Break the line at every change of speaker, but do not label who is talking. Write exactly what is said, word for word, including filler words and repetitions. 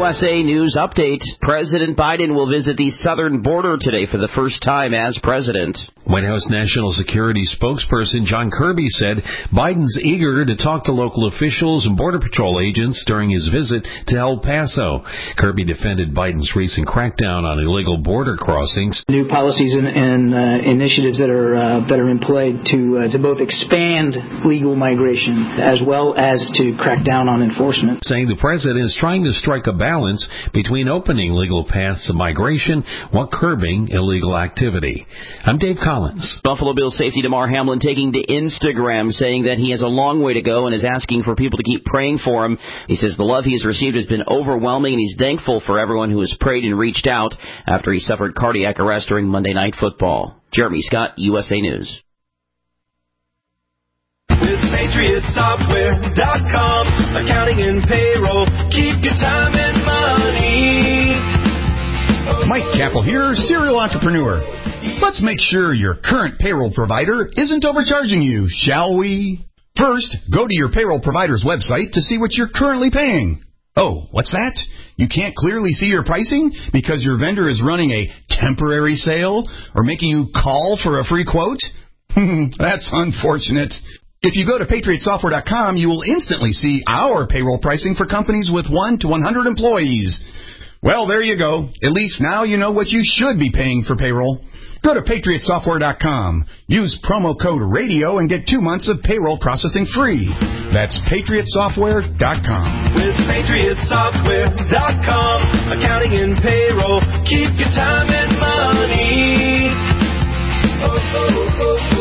U S A News Update. President Biden will visit the southern border today for the first time as president.
White House National Security spokesperson John Kirby said Biden's eager to talk to local officials and Border Patrol agents during his visit to El Paso. Kirby defended Biden's recent crackdown on illegal border crossings.
New policies and, and uh, initiatives that are uh, that are in play to uh, to both expand legal migration as well as to crack down on enforcement.
Saying the president is trying to strike a balance between opening legal paths of migration while curbing illegal activity. I'm Dave Collins.
Buffalo Bills safety Damar Hamlin taking to Instagram, saying that he has a long way to go and is asking for people to keep praying for him. He says the love he has received has been overwhelming, and he's thankful for everyone who has prayed and reached out after he suffered cardiac arrest during Monday Night Football. Jeremy Scott, U S A News.
With Patriot Software dot com, accounting and payroll, keep your time and money.
Mike Capel here, serial entrepreneur. Let's make sure your current payroll provider isn't overcharging you, shall we? First, go to your payroll provider's website to see what you're currently paying. Oh, what's that? You can't clearly see your pricing because your vendor is running a temporary sale or making you call for a free quote? That's unfortunate. If you go to Patriot Software dot com, you will instantly see our payroll pricing for companies with one to one hundred employees. Well, there you go. At least now you know what you should be paying for payroll. Go to Patriot Software dot com. Use promo code RADIO and get two months of payroll processing free. That's Patriot Software dot com.
With Patriot Software dot com, accounting and payroll, keep your time and money. Oh, oh, oh.